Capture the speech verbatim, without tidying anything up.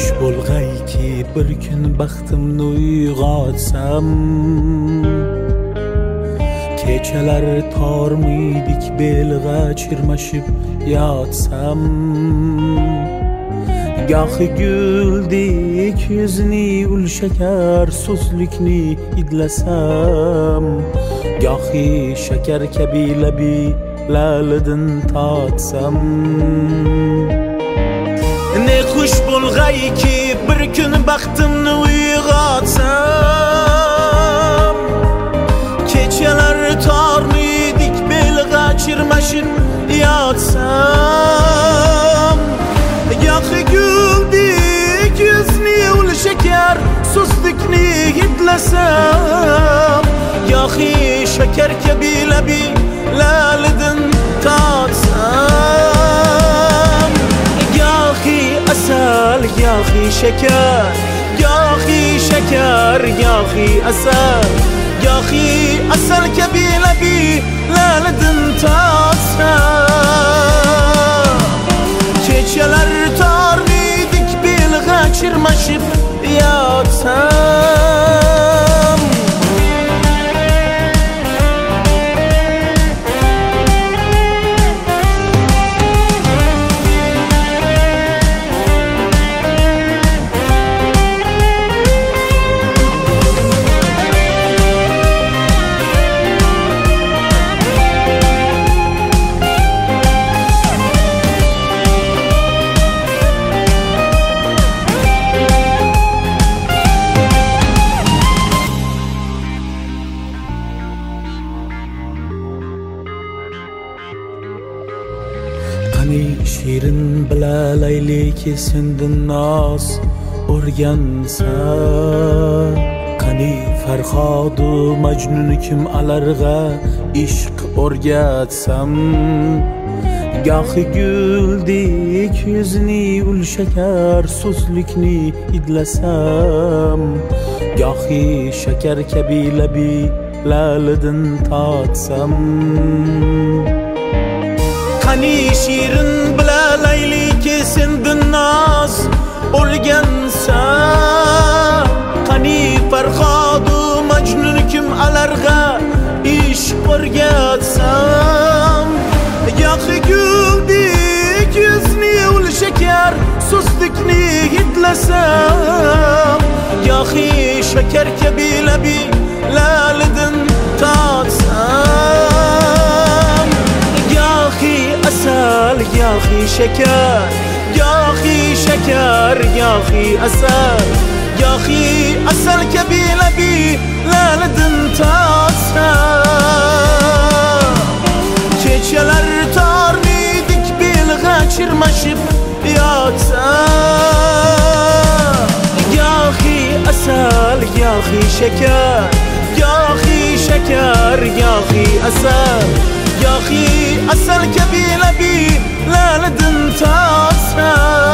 Xush bo'lg'ayki bir kun baxtimni uyg'otsam, kechalar tormiydik belg'a chirmashib yotsam, gohi guldek yuzni ul shakar so'zlikni idlasam, gohi shakar kabi labi lalidan totsam. Ne xush bo'lg'ayki bir kun baxtimni uyg'otsam, kechalar tormiydik belg'a chirmashib yotsam, gohi guldek yuzni ul shakar so'zlikni hidlasam, gohi shakar kabi labi lalidan totsam. Gohi asal, gohi shakar, gohi shakar, gohi asal, gohi asal kabi labi lalidan totsam. Kechalar tormiydik belg'a chirmashib yotsam. Qani shirin bilalaylik sendin noz o'rgansa, qani Farhodu Majnun kim alarg'a ishq o'rgatsam, gohi guldek yuzni ul shakar so'zlikni idlasam, gohi shakar kabi labi lalidan totsam. Qani shirin bilalaylik sendin noz o'rgansa, qani Farhodu Majnun kim alarg'a ishq o'rgatsam, gohi guldek yuzni ul shakar so'zlikni hidlasam, gohi shakar kabi labi lalidan totsam. Gohi asal, gohi shakar, gohi shakar, gohi asal, gohi asal kabi labi lalidan totsam. Kechalar tormiydik belg'a chirmashib yotsam, gohi asal, gohi shakar, gohi shakar, gohi asal, gohi asal kabi labi lalidan totsam.